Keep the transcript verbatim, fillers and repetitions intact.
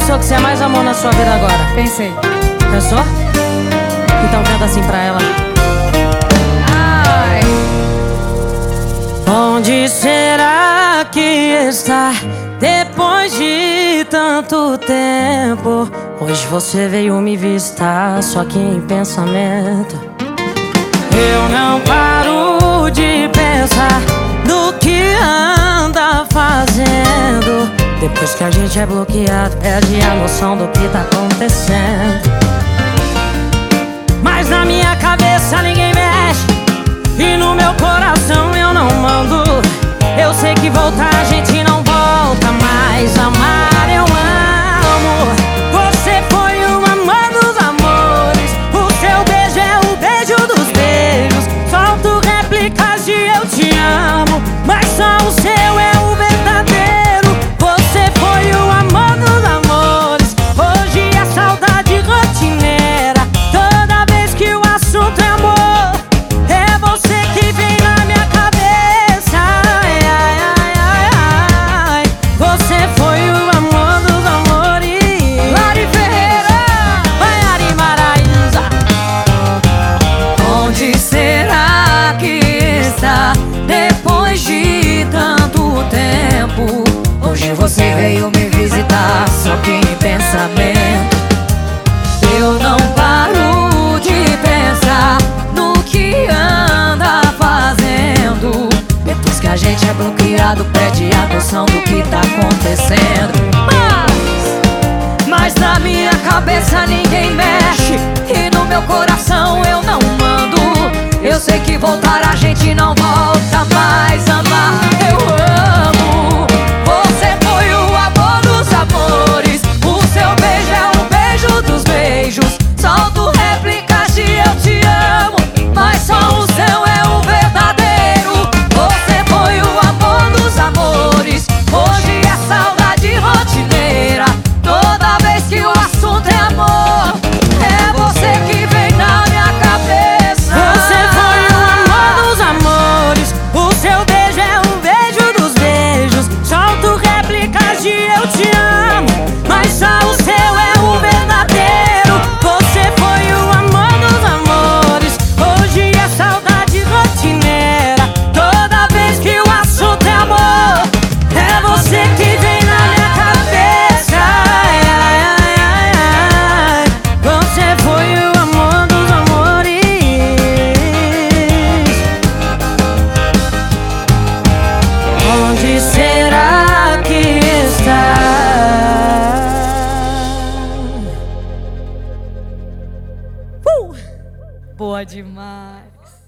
pessoa que você mais amou na sua vida agora? Pensei. Pensou? Então canta assim pra ela. Ai. Onde será que está depois de tanto tempo? Hoje você veio me visitar, só que em pensamento. Eu não paro de pensar no que anda fazendo. Depois que a gente é bloqueado, perde a noção do que tá acontecendo. Mas na minha cabeça ninguém mexe, e no meu coração eu não mando. Eu sei que voltar a gente não volta, mas amar eu amo. Você foi o amor dos amores, o seu beijo é o beijo dos beijos. Solto réplicas de eu te amo, mas só o seu é o verdadeiro. Você foi o amor dos amores, hoje é saudade rotineira. Toda vez que o assunto é amor, é você que vem na minha cabeça. Ai, ai, ai, ai, ai. Você foi o amor dos amores. Lari Ferreira, Vai, Ari Maraíza. onde será que está depois de tanto tempo? Hoje você veio me visitar, só que em pensamento. Eu não paro de pensar no que anda fazendo. Depois que a gente é bloqueado, perde a noção do que tá acontecendo. Mas, mas na minha cabeça ninguém mexe, e no meu coração eu não mando. Eu sei que voltar a gente não volta, mas amar eu amo. Você foi o amor dos amores, o seu beijo é o beijo dos beijos. Solto réplicas de eu te amo, mas só o seu é o verdadeiro. Você foi o amor dos amores, hoje é saudade rotineira. Toda vez que o assunto é amor, é você que vem na minha cabeça. Você foi o amor dos amores, o seu beijo é o beijo dos beijos. Solto réplicas de eu te amo, mas só o seu é o verdadeiro. Você foi o amor dos amores, hoje é saudade rotineira. Toda vez que o assunto é amor, é você que vem na minha cabeça. Ai, ai, ai, ai, ai. Você foi o amor dos amores. Onde será que está? Boa demais.